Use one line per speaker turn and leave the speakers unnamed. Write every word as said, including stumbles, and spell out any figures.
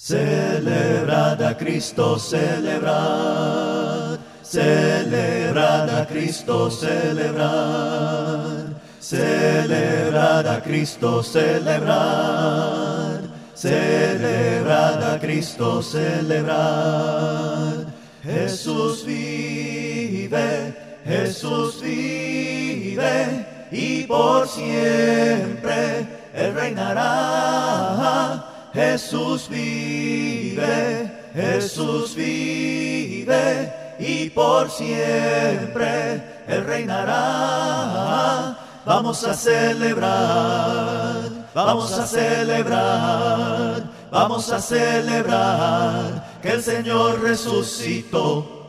Celebrad a Cristo, celebrad, celebrad a Cristo, celebrad, celebrad a Cristo, celebrad, celebrad a Cristo, celebrad. Jesús vive, Jesús vive, y por siempre Él reinará. Jesús vive, Jesús vive, y por siempre Él reinará. Vamos a celebrar, vamos a celebrar, vamos a celebrar que el Señor resucitó.